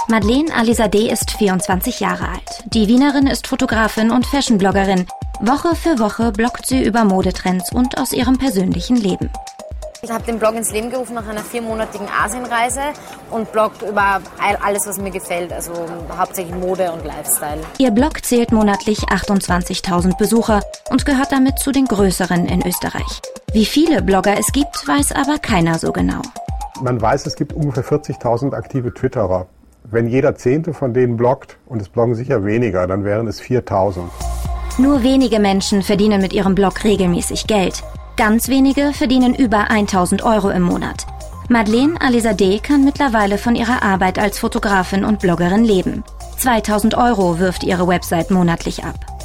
Madeleine Alizadeh ist 24 Jahre alt. Die Wienerin ist Fotografin und Fashion-Bloggerin. Woche für Woche bloggt sie über Modetrends und aus ihrem persönlichen Leben. Ich habe den Blog ins Leben gerufen nach einer 4-monatigen Asienreise und blogge über alles, was mir gefällt, also hauptsächlich Mode und Lifestyle. Ihr Blog zählt monatlich 28.000 Besucher und gehört damit zu den größeren in Österreich. Wie viele Blogger es gibt, weiß aber keiner so genau. Man weiß, es gibt ungefähr 40.000 aktive Twitterer. Wenn jeder 10. von denen bloggt, und es bloggen sicher weniger, dann wären es 4.000. Nur wenige Menschen verdienen mit ihrem Blog regelmäßig Geld. Ganz wenige verdienen über 1.000 Euro im Monat. Madeleine Alizadeh kann mittlerweile von ihrer Arbeit als Fotografin und Bloggerin leben. 2.000 Euro wirft ihre Website monatlich ab.